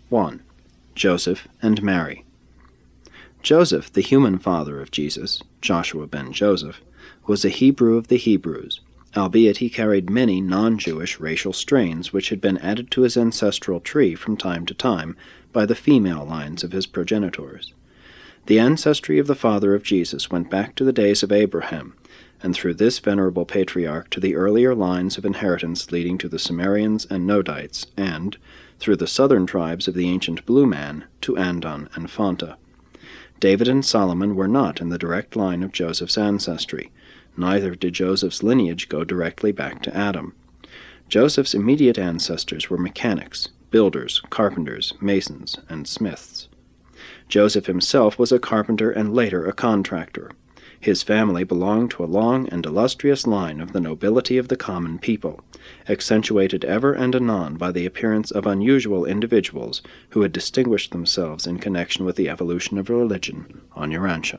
1. Joseph and Mary. Joseph, the human father of Jesus, Joshua ben Joseph, was a Hebrew of the Hebrews, albeit he carried many non-Jewish racial strains which had been added to his ancestral tree from time to time by the female lines of his progenitors. The ancestry of the father of Jesus went back to the days of Abraham, and through this venerable patriarch to the earlier lines of inheritance leading to the Sumerians and Nodites, and, through the southern tribes of the ancient Blue Man, to Andon and Fonta. David and Solomon were not in the direct line of Joseph's ancestry, neither did Joseph's lineage go directly back to Adam. Joseph's immediate ancestors were mechanics, builders, carpenters, masons, and smiths. Joseph himself was a carpenter and later a contractor. His family belonged to a long and illustrious line of the nobility of the common people, accentuated ever and anon by the appearance of unusual individuals who had distinguished themselves in connection with the evolution of religion on Urantia.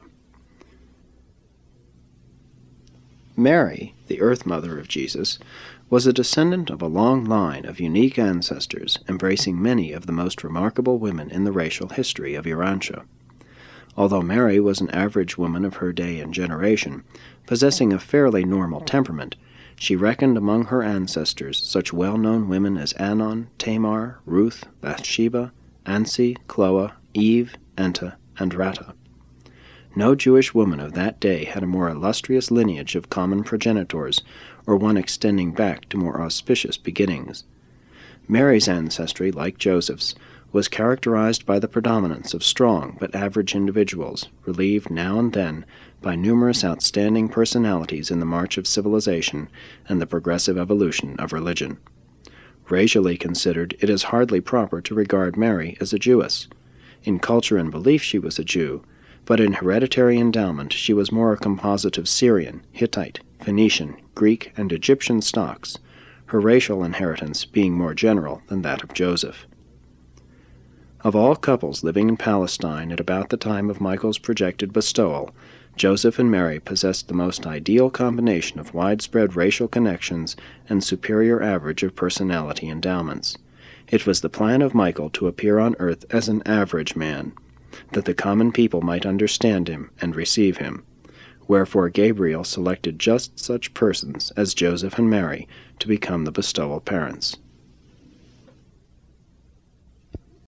Mary, the earth mother of Jesus, was a descendant of a long line of unique ancestors embracing many of the most remarkable women in the racial history of Urantia. Although Mary was an average woman of her day and generation, possessing a fairly normal temperament, she reckoned among her ancestors such well-known women as Anon, Tamar, Ruth, Bathsheba, Ansi, Chloe, Eve, Enta, and Rata. No Jewish woman of that day had a more illustrious lineage of common progenitors, or one extending back to more auspicious beginnings. Mary's ancestry, like Joseph's, was characterized by the predominance of strong but average individuals, relieved now and then by numerous outstanding personalities in the march of civilization and the progressive evolution of religion. Racially considered, it is hardly proper to regard Mary as a Jewess. In culture and belief she was a Jew, but in hereditary endowment she was more a composite of Syrian, Hittite, Phoenician, Greek, and Egyptian stocks, her racial inheritance being more general than that of Joseph. Of all couples living in Palestine at about the time of Michael's projected bestowal, Joseph and Mary possessed the most ideal combination of widespread racial connections and superior average of personality endowments. It was the plan of Michael to appear on earth as an average man, that the common people might understand him and receive him. Wherefore Gabriel selected just such persons as Joseph and Mary to become the bestowal parents.